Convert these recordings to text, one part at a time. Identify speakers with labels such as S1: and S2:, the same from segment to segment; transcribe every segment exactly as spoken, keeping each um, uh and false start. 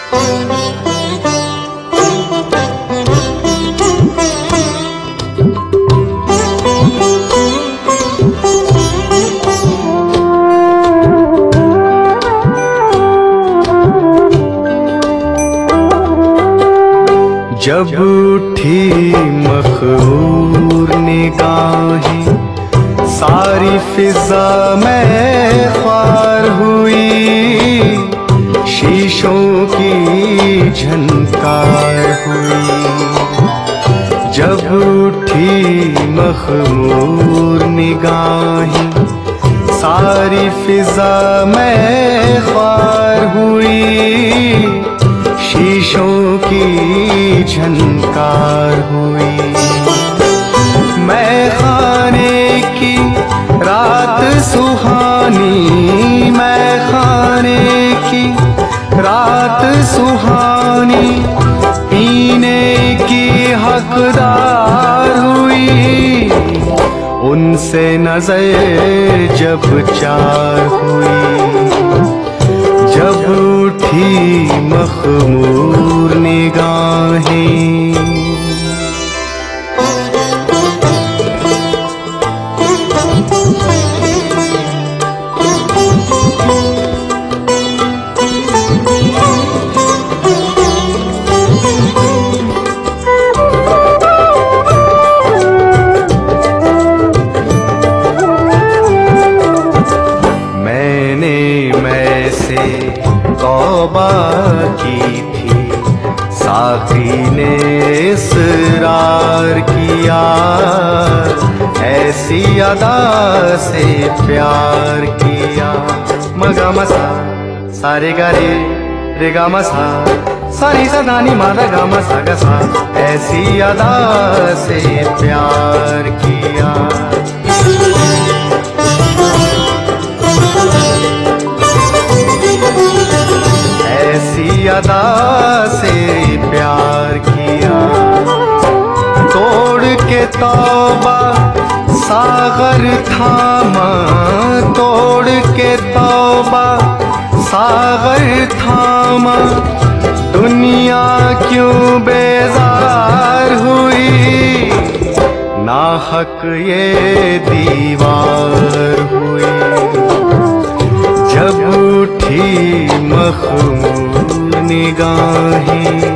S1: जब उठी मखमूर निगाहें, सारी फिजा में ख्वार हुई, शीशों की झनकार हुई। जब उठी मखमूर निगाहें, सारी फिजा में ख्वार हुई, शीशों की झनकार हुई। मैं खाने की रात सुहानी, मैं खाने की रात सुहानी, पीने की हकदार हुई, उनसे नजर जब चार हुई। जब उठी मखमूर निगाहें, तौबा की थी, साकी ने इसरार किया, ऐसी अदा से प्यार किया। मगा मसा सारे गारे रे गा मसा, सारी सदानी मादा गा मसा गसा, ऐसी अदा से प्यार किया। ऐसी अदा से प्यार किया, तोड़ के तौबा सागर थामा, तोड़ के तौबा सागर थामा, दुनिया क्यों बेजार हुई, नाहक ये दीवार हुई। जब उठी मखमूर निगाहें,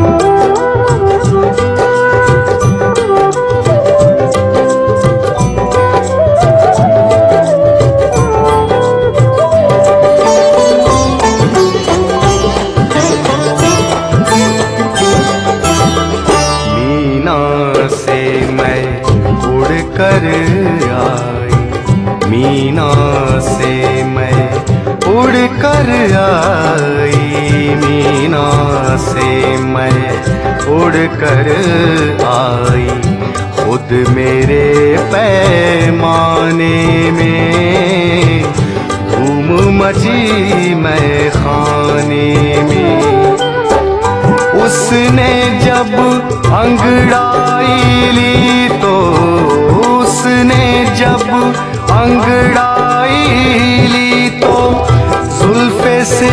S1: मीना से मैं उड़ कर आई, मीना से मैं उड़ कर आई, मीना से मैं उड़ कर आई, खुद मेरे पैमाने में धूम मची मैं खाने में। उसने जब अंगड़ाई ली तो, उसने जब अंगड़ाई ली तो, जुल्फे से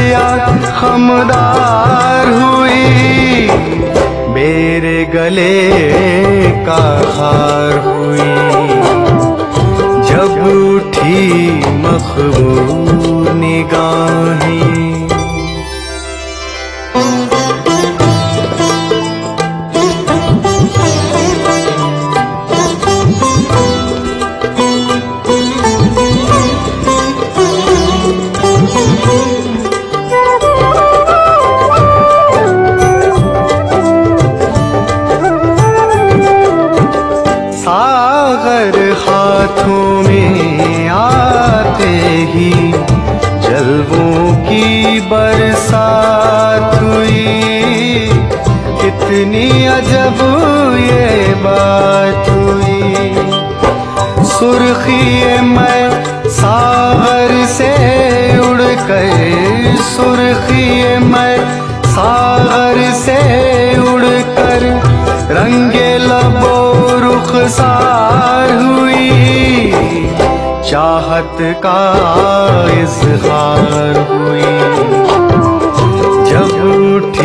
S1: खमदार हुई, मेरे गले का हार हुई। जब उठी मखमूर निगाहें, सागर हाथों में आते ही जलवों की बरसात हुई, कितनी अजब ये बात हुई। सुर्खी मैं सागर से उड़कर, सुर्खी मैं सागर से उड़कर, रंगे लबो रुखसार हुई, चाहत का इज़हार हुई। जब उठी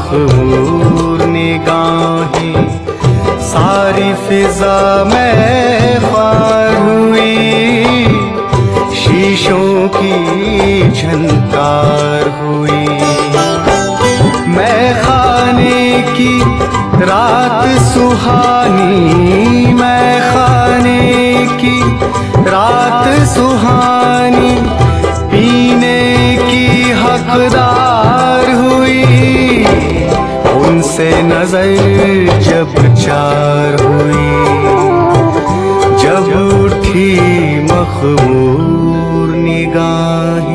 S1: मखमूर निगाहें, सारी फिजा में ख्वार हुई, शीशों की झनकार हुई। मैं खाने की रात सुहानी, मैं खाने की रात सुहानी, पीने की हकदार हुई, उनसे नजर जब चार हुई, जब उठी मखमूर निगाहें।